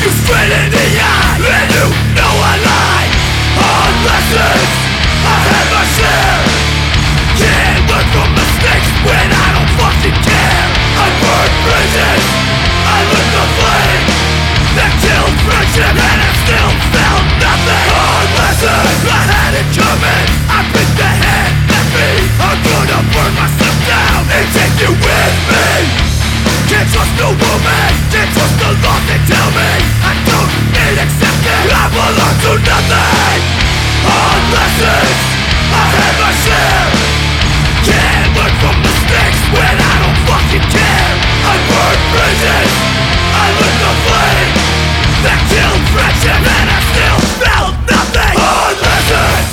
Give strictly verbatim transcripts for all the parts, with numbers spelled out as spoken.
you straight in the eye, and you know I lie. On lessons, I had my share. Can't learn from mistakes when I don't fucking care. I burned bridges, I lit the flame that killed friendship, and I still felt nothing. On lessons, I had it coming. I picked the hand at me. I'm gonna burn myself down and take you with me. Can't trust no woman, can't trust the laws they tell me. I don't need acceptance, I belong to nothing. On lessons, I had my share. Can't learn from mistakes when I don't fucking care. I burned bridges, I lit the flame that killed friendship, and I still felt nothing. On lessons.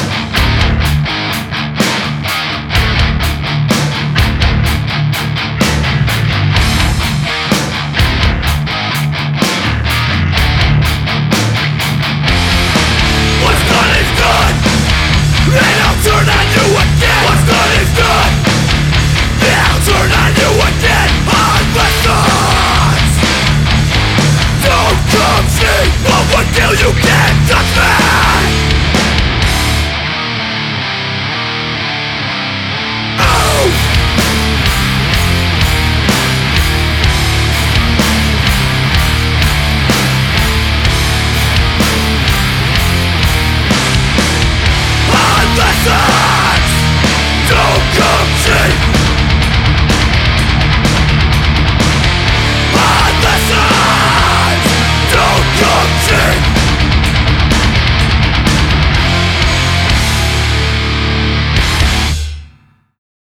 What's done is done, and I'll turn on you again. What's done is done, and I'll turn on you again. On lessons. Don't come see what would kill you can.